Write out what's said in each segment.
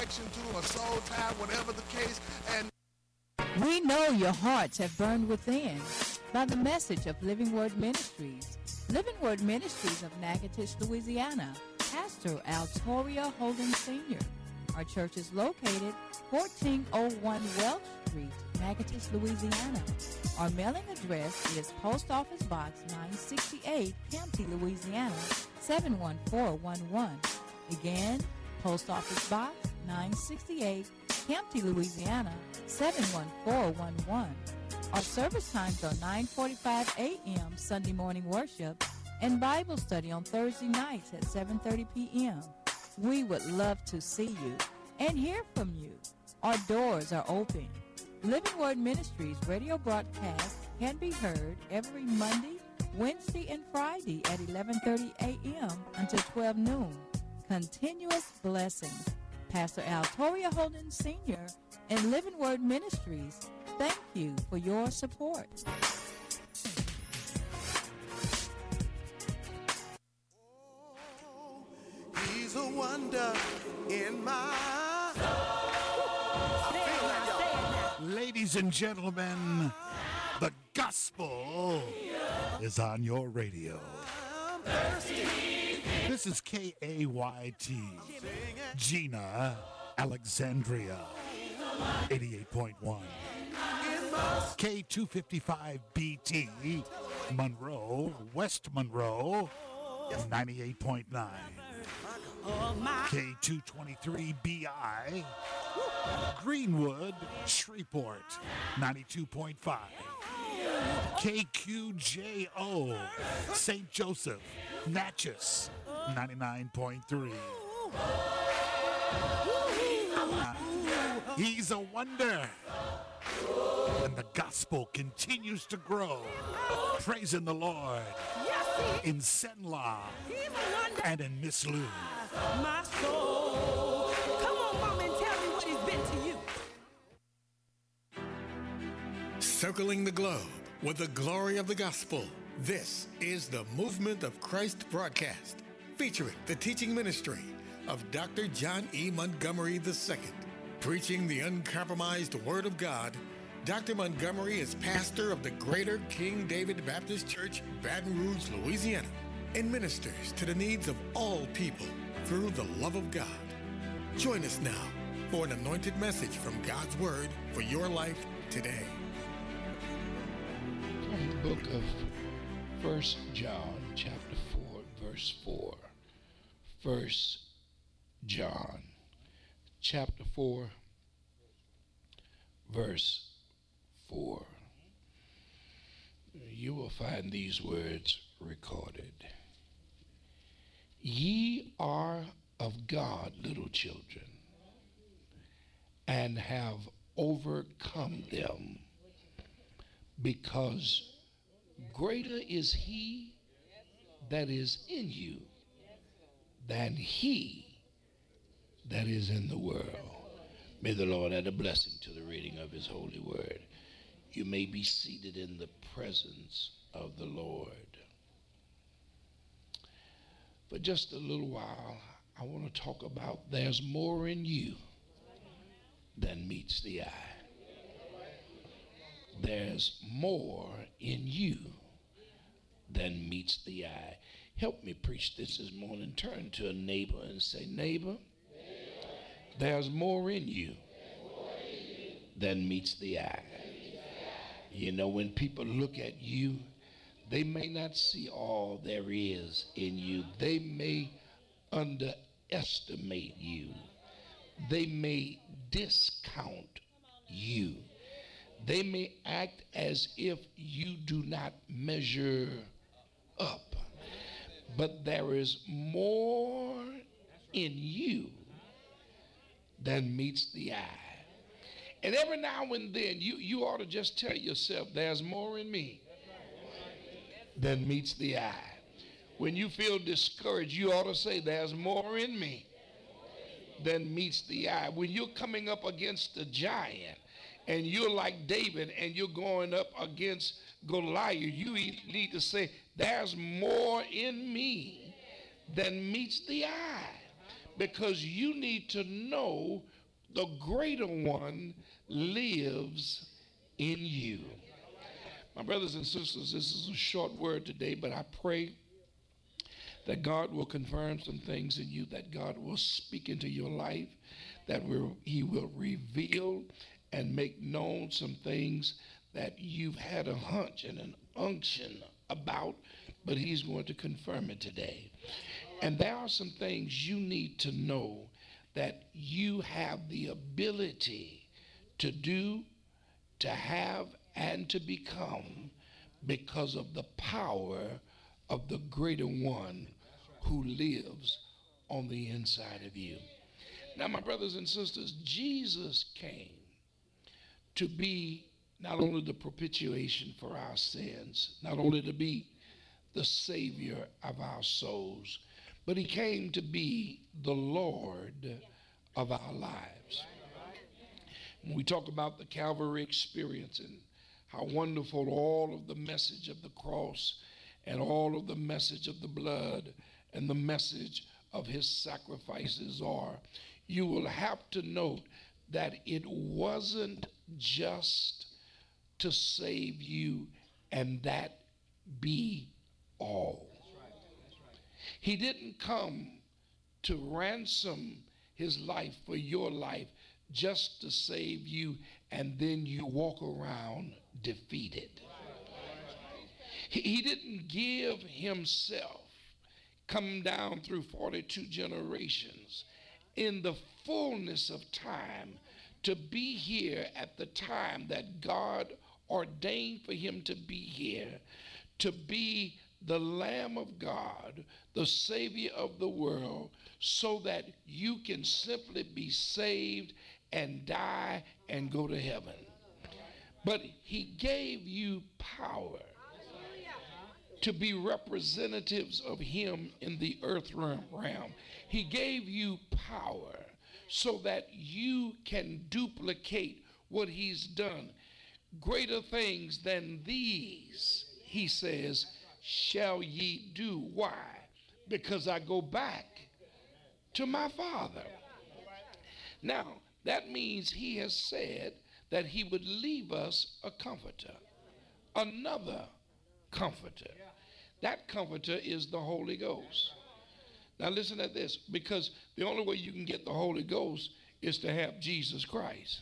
connection to, a soul tie, whatever the case. And we know your hearts have burned within by the message of Living Word Ministries. Living Word Ministries of Natchitoches, Louisiana. Pastor Altoria Holden Sr. Our church is located 1401 Welch Street, Natchitoches, Louisiana. Our mailing address is Post Office Box 968, Campty, Louisiana 71411. Again, Post Office Box 968, Campty, Louisiana 71411. Our service times are 9:45 a.m. Sunday morning worship and Bible study on Thursday nights at 7:30 p.m. We would love to see you and hear from you. Our doors are open. Living Word Ministries radio broadcast can be heard every Monday, Wednesday, and Friday at 11:30 a.m. until 12 noon. Continuous blessings. Pastor Altoria Holden Sr. and Living Word Ministries, thank you for your support. He's a wonder in my Ladies and gentlemen, the gospel is on your radio. This is KAYT, Gina, Alexandria, 88.1. K255BT, Monroe, West Monroe, 98.9. K223BI, Greenwood, Shreveport, 92.5. KQJO, St. Joseph, Natchez, 99.3. He's a wonder. And the gospel continues to grow. Praising the Lord in Senla and in Miss Lou. My soul. Come on, Mom, and tell me what he's been to you. Circling the globe with the glory of the gospel. This is the Movement of Christ broadcast, featuring the teaching ministry of Dr. John E. Montgomery II. Preaching the uncompromised Word of God, Dr. Montgomery is pastor of the Greater King David Baptist Church, Baton Rouge, Louisiana, and ministers to the needs of all people through the love of God. Join us now for an anointed message from God's Word for your life today. From the book of 1 John, chapter 4, verse 4. 1 John, chapter 4, verse 4. You will find these words recorded. Ye are of God, little children, and have overcome them, because greater is he that is in you than he that is in the world. May the Lord add a blessing to the reading of his holy word. You may be seated in the presence of the Lord. For just a little while, I want to talk about there's more in you than meets the eye. There's more in you than meets the eye. Help me preach this morning. Turn to a neighbor and say, neighbor, there's more in you than meets the eye. You know, when people look at you, they may not see all there is in you. They may underestimate you. They may discount you. They may act as if you do not measure up. But there is more in you than meets the eye. And every now and then you ought to just tell yourself, there's more in me than meets the eye. When you feel discouraged, you ought to say, there's more in me than meets the eye. When you're coming up against a giant and you're like David and you're going up against Goliath, you need to say, there's more in me than meets the eye. Because you need to know the greater one lives in you. My brothers and sisters, this is a short word today, but I pray that God will confirm some things in you, that God will speak into your life, that he will reveal and make known some things that you've had a hunch and an unction about, but he's going to confirm it today. And there are some things you need to know that you have the ability to do, to have, and to become because of the power of the greater one who lives on the inside of you. Now, my brothers and sisters, Jesus came to be not only the propitiation for our sins, not only to be the Savior of our souls, but he came to be the Lord of our lives. When we talk about the Calvary experience and how wonderful all of the message of the cross and all of the message of the blood and the message of his sacrifices are, you will have to note that it wasn't just to save you and that be all. He didn't come to ransom his life for your life just to save you and then you walk around defeated. He didn't give himself, come down through 42 generations in the fullness of time to be here at the time that God ordained for him to be here, to be the Lamb of God, the Savior of the world, so that you can simply be saved and die and go to heaven. But he gave you power to be representatives of him in the earth realm. He gave you power so that you can duplicate what he's done. Greater things than these, he says, shall ye do. Why? Because I go back to my Father. Now, that means he has said that he would leave us a comforter, another comforter. That comforter is the Holy Ghost. Now listen to this, because the only way you can get the Holy Ghost is to have Jesus Christ.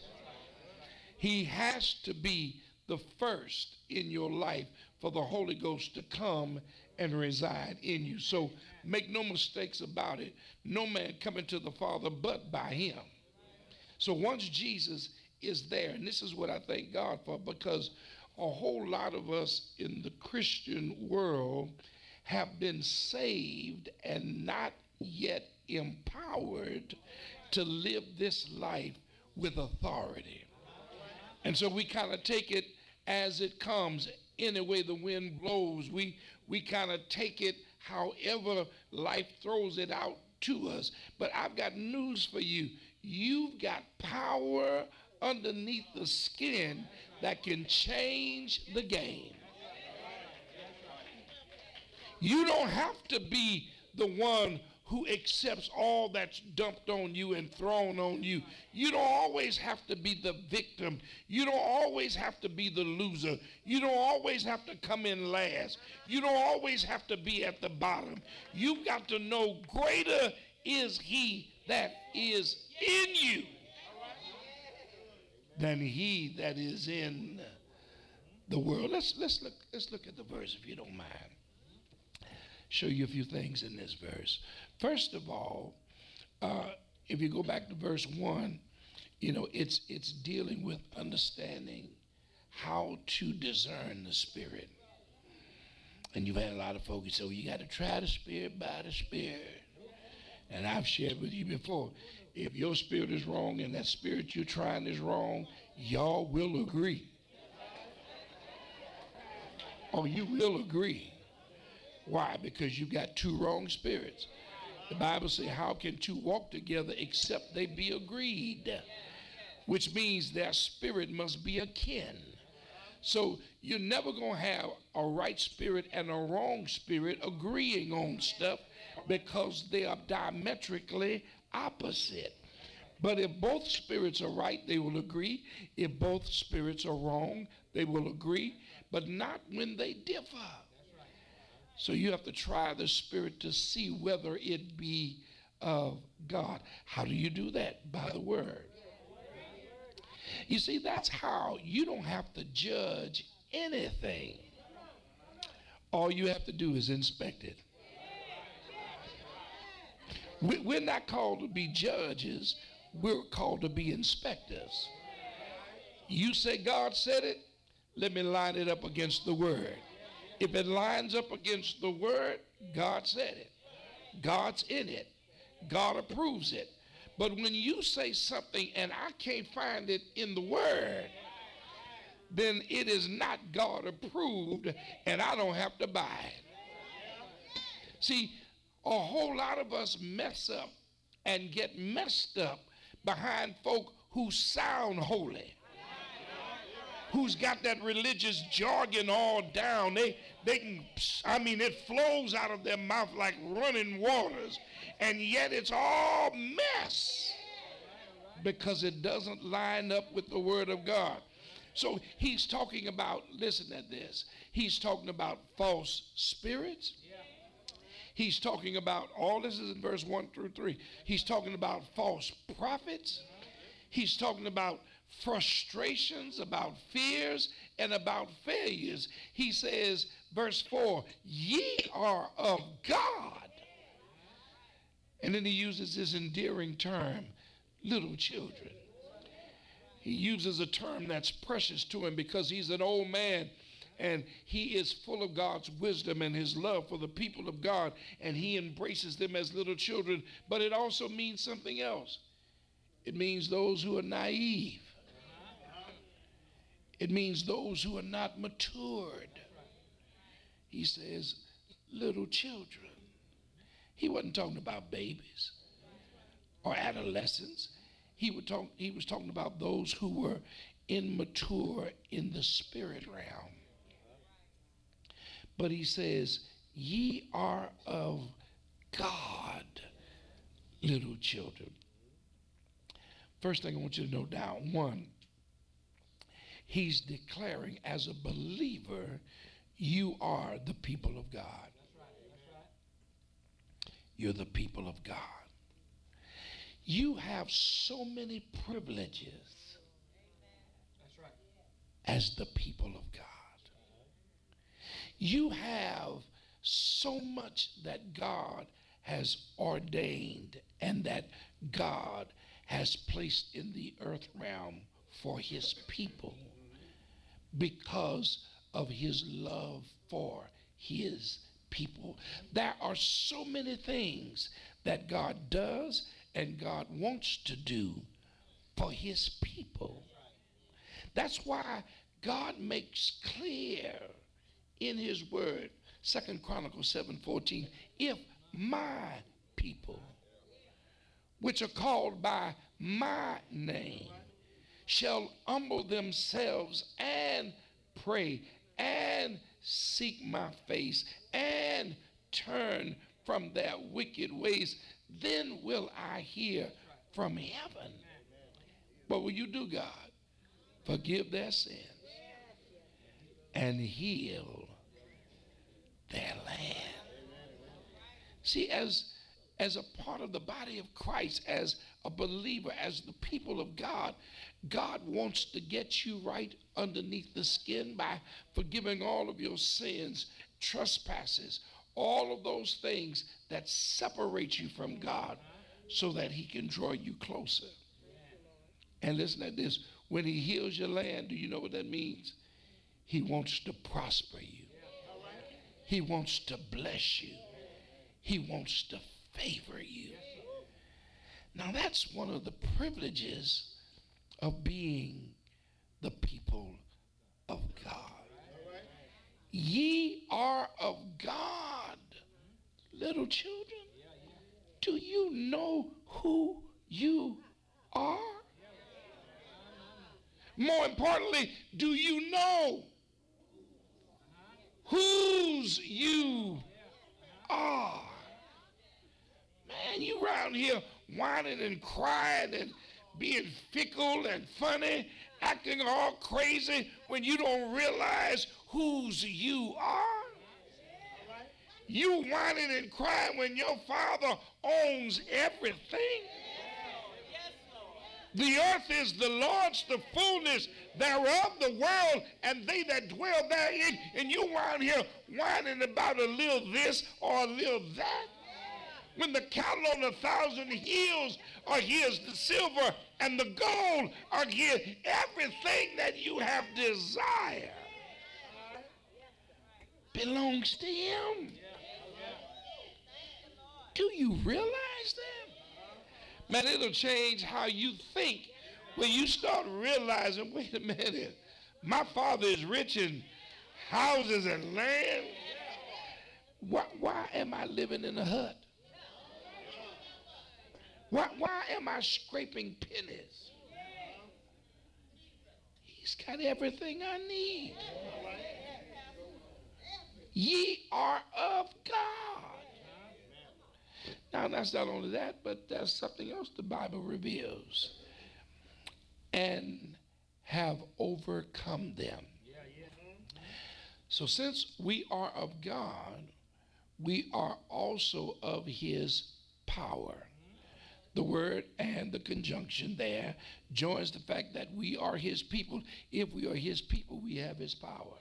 He has to be the first in your life for the Holy Ghost to come and reside in you. So make no mistakes about it. No man coming to the Father but by him. So once Jesus is there, and this is what I thank God for, because a whole lot of us in the Christian world have been saved and not yet empowered to live this life with authority. And so we kind of take it as it comes, any way the wind blows. We kind of take it however life throws it out to us. But I've got news for you. You've got power underneath the skin that can change the game. You don't have to be the one who accepts all that's dumped on you and thrown on you. You don't always have to be the victim. You don't always have to be the loser. You don't always have to come in last. You don't always have to be at the bottom. You've got to know greater is he that is in you than he that is in the world. Let's look at the verse, if you don't mind. Show you a few things in this verse. First of all, if you go back to verse 1, it's dealing with understanding how to discern the Spirit. And you've had a lot of folks say, well, you got to try the Spirit by the Spirit. And I've shared with you before, if your spirit is wrong and that spirit you're trying is wrong, y'all will agree. Oh, you will agree. Why? Because you got two wrong spirits. The Bible says, how can two walk together except they be agreed? Which means their spirit must be akin. So you're never going to have a right spirit and a wrong spirit agreeing on stuff, because they are diametrically opposite. But if both spirits are right, they will agree. If both spirits are wrong, they will agree, but not when they differ. So you have to try the spirit to see whether it be of God. How do you do that? By the word. You see, that's how you don't have to judge anything. All you have to do is inspect it. We're not called to be judges. We're called to be inspectors. You say God said it, let me line it up against the word. If it lines up against the word, God said it. God's in it. God approves it. But when you say something and I can't find it in the word, then it is not God approved and I don't have to buy it. See, a whole lot of us mess up and get messed up behind folk who sound holy, who's got that religious jargon all down. They can, I mean, it flows out of their mouth like running waters, and yet it's all mess because it doesn't line up with the word of God. So he's talking about, listen at this, he's talking about false spirits. He's talking about, all this is in verse 1 through 3. He's talking about false prophets. He's talking about frustrations, about fears, and about failures. He says, verse 4, ye are of God. And then he uses this endearing term, little children. He uses a term that's precious to him because he's an old man and he is full of God's wisdom and his love for the people of God, and he embraces them as little children. But it also means something else. It means those who are naive. It means those who are not matured. He says, little children. He wasn't talking about babies or adolescents. He was talking about those who were immature in the spirit realm. But he says, ye are of God, little children. First thing I want you to note down, one, he's declaring as a believer, you are the people of God. You're the people of God. You have so many privileges as the people of God. You have so much that God has ordained and that God has placed in the earth realm for his people because of his love for his people. There are so many things that God does and God wants to do for his people. That's why God makes clear in his word, 2 Chronicles 7:14, if my people, which are called by my name, shall humble themselves and pray and seek my face and turn from their wicked ways, then will I hear from heaven. What will you do, God? Forgive their sins and heal their land. See, as a part of the body of Christ, as a believer, as the people of God, God wants to get you right underneath the skin by forgiving all of your sins, trespasses, all of those things that separate you from God so that he can draw you closer. And listen to this, when he heals your land, do you know what that means? He wants to prosper you. He wants to bless you. He wants to favor you. Now that's one of the privileges of being the people of God. Ye are of God, little children. Do you know who you are? More importantly, do you know whose you are? Man, you around here whining and crying and being fickle and funny, acting all crazy when you don't realize whose you are? You whining and crying when your Father owns everything. The earth is the Lord's, the fullness thereof, the world, and they that dwell therein. And you around here whining about a little this or a little that. When the cattle on 1,000 hills are his, the silver and the gold are his, everything that you have desire belongs to him. Do you realize that? Man, it'll change how you think when you start realizing, wait a minute, my Father is rich in houses and land. Why am I living in a hut? Why am I scraping pennies? He's got everything I need. Ye are of God. Now, that's not only that, but there's something else the Bible reveals. And have overcome them. So since we are of God, we are also of his power. The word and the conjunction there joins the fact that we are his people. If we are his people, we have his power.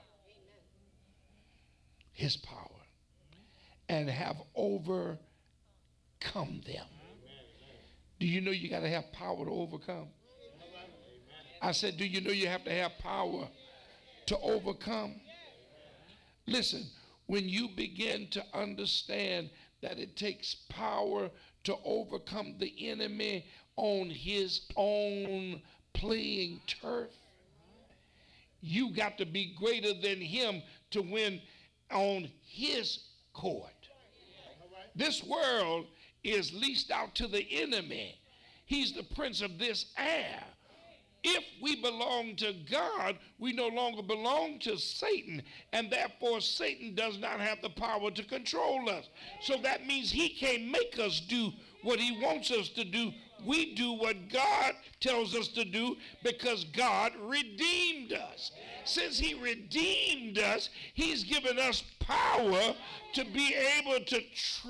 His power. And have overcome them. Do you know you got to have power to overcome? I said, do you know you have to have power to overcome? Listen, when you begin to understand that it takes power to overcome the enemy on his own playing turf, you got to be greater than him to win on his court. This world is leased out to the enemy. He's the prince of this air. If we belong to God, we no longer belong to Satan, and therefore Satan does not have the power to control us. So that means he can't make us do what he wants us to do. We do what God tells us to do because God redeemed us. Since he redeemed us, he's given us power to be able to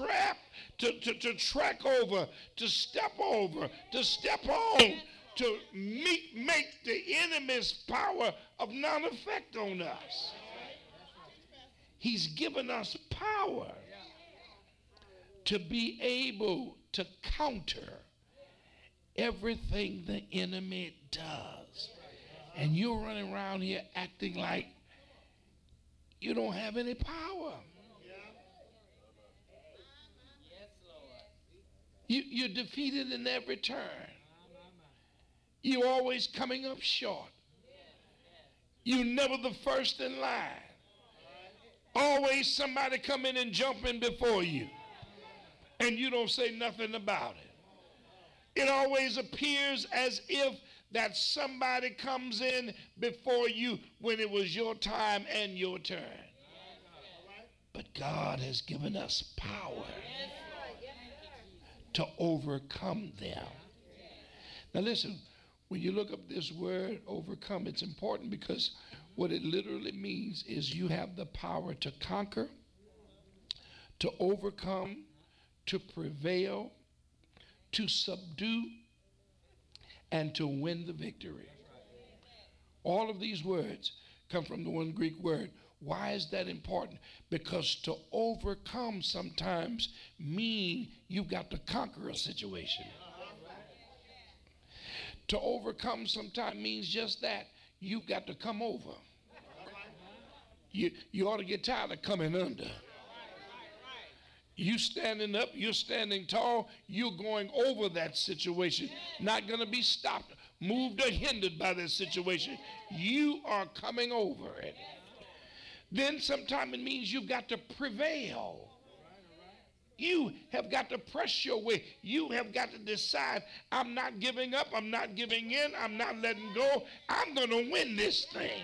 track over, to step on, to make the enemy's power of none effect on us. He's given us power to be able to counter everything the enemy does. And you're running around here acting like you don't have any power. You're defeated in every turn. You're always coming up short. You're never the first in line. Always somebody come in and jump in before you. And you don't say nothing about it. It always appears as if that somebody comes in before you when it was your time and your turn. But God has given us power to overcome them. Now listen, when you look up this word overcome, it's important because what it literally means is you have the power to conquer, to overcome, to prevail, to subdue, and to win the victory. All of these words come from the one Greek word. Why is that important? Because to overcome sometimes mean you've got to conquer a situation. To overcome sometimes means just that. You've got to come over. You ought to get tired of coming under. You standing up, you're standing tall, you're going over that situation. Not going to be stopped, moved, or hindered by that situation. You are coming over it. Then sometimes it means you've got to prevail. You have got to press your way. You have got to decide, I'm not giving up, I'm not giving in, I'm not letting go. I'm going to win this thing.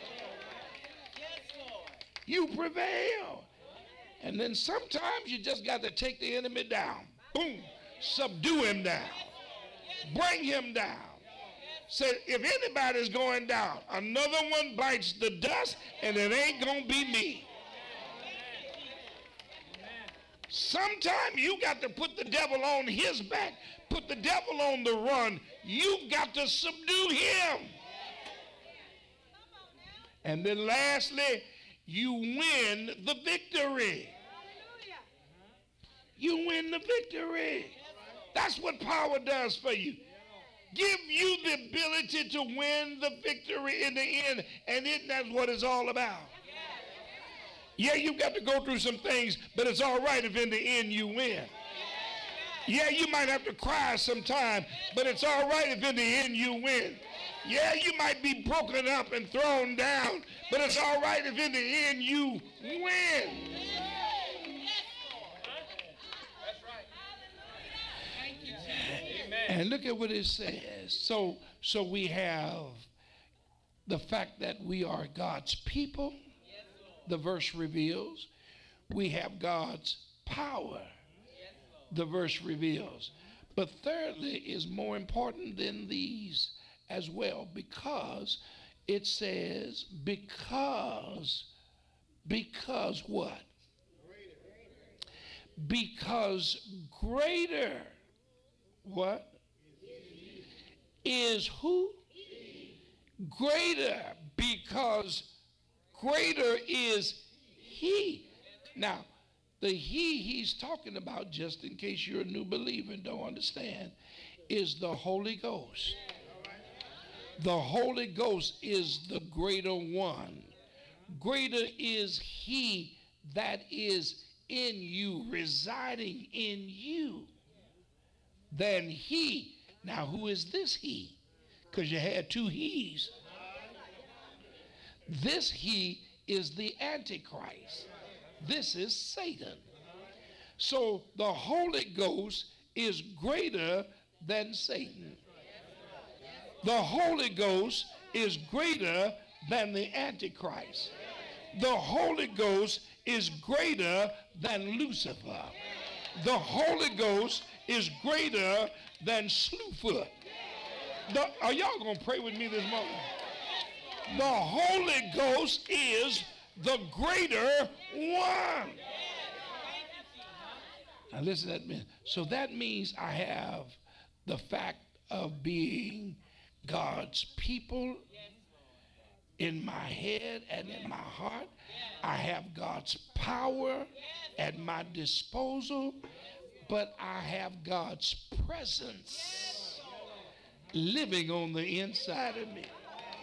You prevail. And then sometimes you just got to take the enemy down. Boom. subdue him down. Bring him down. Say, if anybody's going down, another one bites the dust, and it ain't going to be me. Sometimes you got to put the devil on his back, put the devil on the run. You've got to subdue him. And then lastly, you win the victory. You win the victory. That's what power does for you. Give you the ability to win the victory in the end, and isn't that what it's all about? Yeah, you've got to go through some things, but it's all right if in the end you win. Yeah, you might have to cry sometime, but it's all right if in the end you win. Yeah, you might be broken up and thrown down, but it's all right if in the end you win. And look at what it says. So we have the fact that we are God's people. The verse reveals. We have God's power. The verse reveals. But thirdly is more important than these as well, because it says because what? Because greater what? Is who? Greater, because greater is he. Now, the he he's talking about, just in case you're a new believer and don't understand, is the Holy Ghost. The Holy Ghost is the greater one. Greater is he that is in you, residing in you, than he. Now, who is this he? Because you had two he's. This he is the Antichrist. This is Satan. So the Holy Ghost is greater than Satan. The Holy Ghost is greater than the Antichrist. The Holy Ghost is greater than Lucifer. The Holy Ghost is greater than Slewfoot. Are y'all going to pray with me this morning? The Holy Ghost is the greater one. Now listen to that. So that means I have the fact of being God's people in my head and in my heart. I have God's power at my disposal, but I have God's presence living on the inside of me.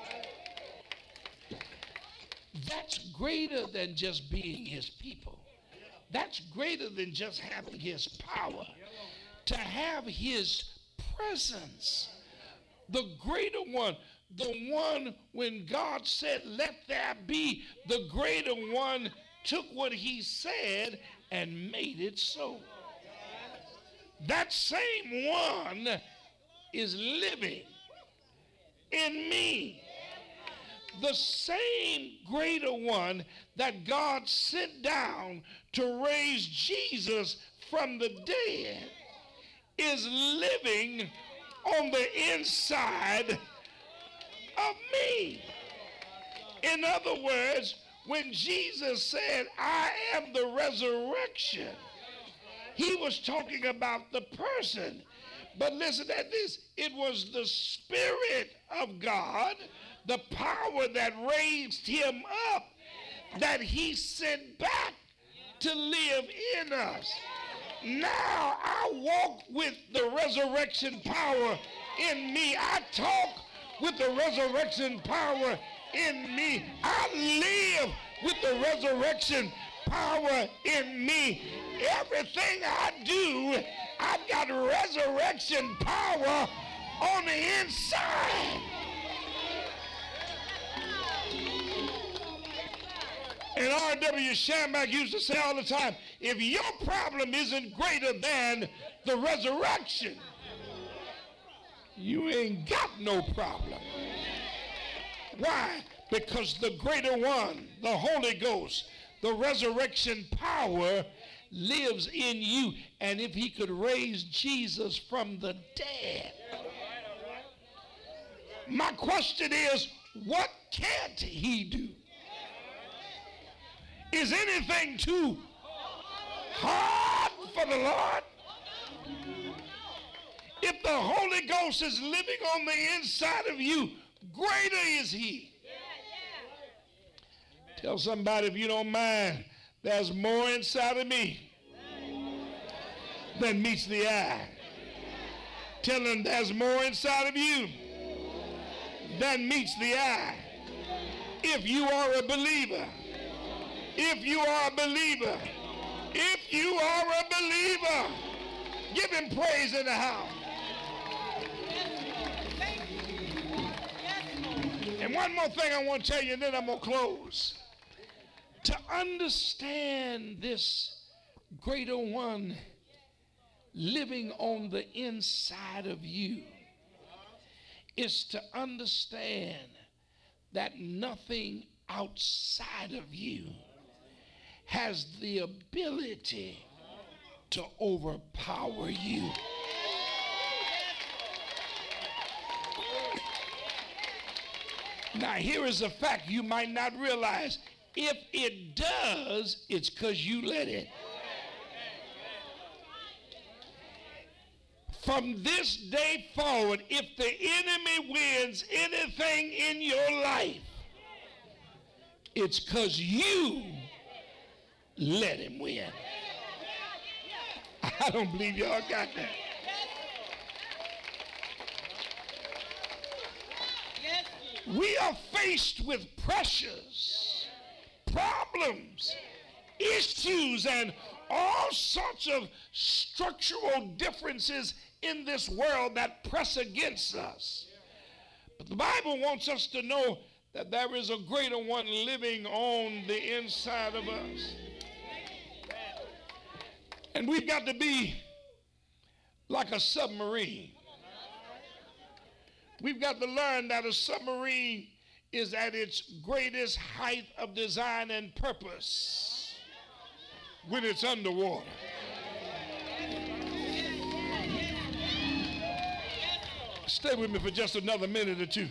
That's greater than just being his people. That's greater than just having his power. To have his presence, the greater one, the one when God said, let there be, the greater one took what he said and made it so. That same one is living in me. The same greater one that God sent down to raise Jesus from the dead is living on the inside of me. In other words, when Jesus said, I am the resurrection, he was talking about the person. But listen to this. It was the Spirit of God, the power that raised him up, that he sent back to live in us. Now I walk with the resurrection power in me. I talk with the resurrection power in me. I live with the resurrection power in me. Everything I do, I've got resurrection power on the inside. And R.W. Schambach used to say all the time, if your problem isn't greater than the resurrection, you ain't got no problem. Why? Because the greater one, the Holy Ghost, the resurrection power lives in you. And if he could raise Jesus from the dead, my question is, what can't he do? Is anything too hard for the Lord? If the Holy Ghost is living on the inside of you, greater is he. Tell somebody, if you don't mind, there's more inside of me than meets the eye. Tell them there's more inside of you than meets the eye. If you are a believer, if you are a believer, if you are a believer, give him praise in the house. And one more thing I want to tell you, and then I'm going to close. To understand this greater one living on the inside of you is to understand that nothing outside of you has the ability to overpower you. Now, here is a fact you might not realize. If it does, it's because you let it. From this day forward, if the enemy wins anything in your life, it's because you let him win. I don't believe y'all got that. We are faced with pressures, problems, issues, and all sorts of structural differences in this world that press against us. But the Bible wants us to know that there is a greater one living on the inside of us. And we've got to be like a submarine. We've got to learn that a submarine is at its greatest height of design and purpose when it's underwater. Stay with me for just another minute or two.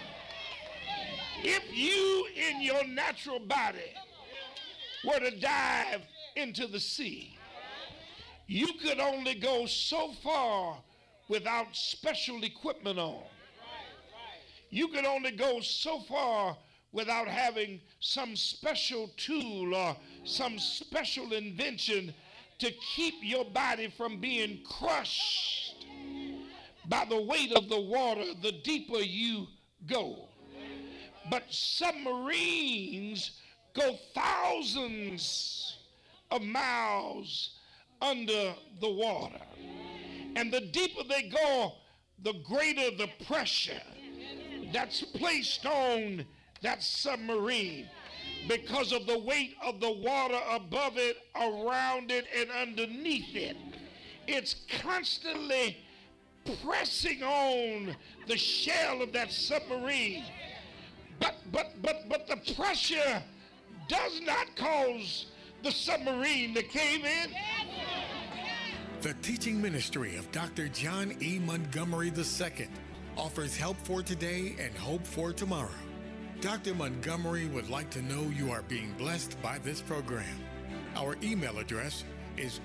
If you in your natural body were to dive into the sea, you could only go so far without special equipment on. You could only go so far without having some special tool or some special invention to keep your body from being crushed by the weight of the water the deeper you go. But submarines go thousands of miles under the water. And the deeper they go, the greater the pressure that's placed on that submarine because of the weight of the water above it, around it, and underneath it. It's constantly pressing on the shell of that submarine. But the pressure does not cause the submarine to cave in. The teaching ministry of Dr. John E. Montgomery II offers help for today and hope for tomorrow. Dr. Montgomery would like to know you are being blessed by this program. Our email address is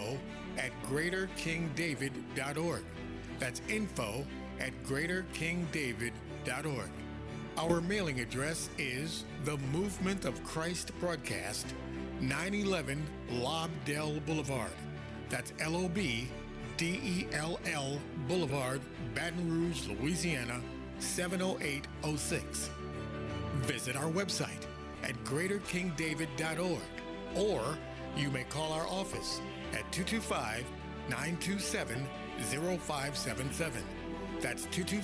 info@greaterkingdavid.org. That's info@greaterkingdavid.org. Our mailing address is The Movement of Christ Broadcast, 911 Lobdell Boulevard. That's LOBDELL Boulevard, Baton Rouge, Louisiana, 70806. Visit our website at greaterkingdavid.org, or you may call our office at 225-927-0577. That's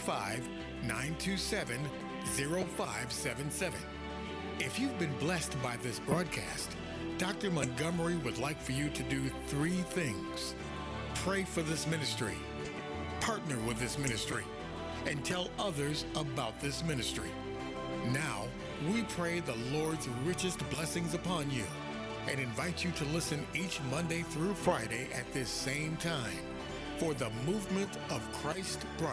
225-927-0577. If you've been blessed by this broadcast, Dr. Montgomery would like for you to do 3 things. Pray for this ministry, partner with this ministry, and tell others about this ministry. Now, we pray the Lord's richest blessings upon you. and invite you to listen each Monday through Friday at this same time for the Movement of Christ broadcast.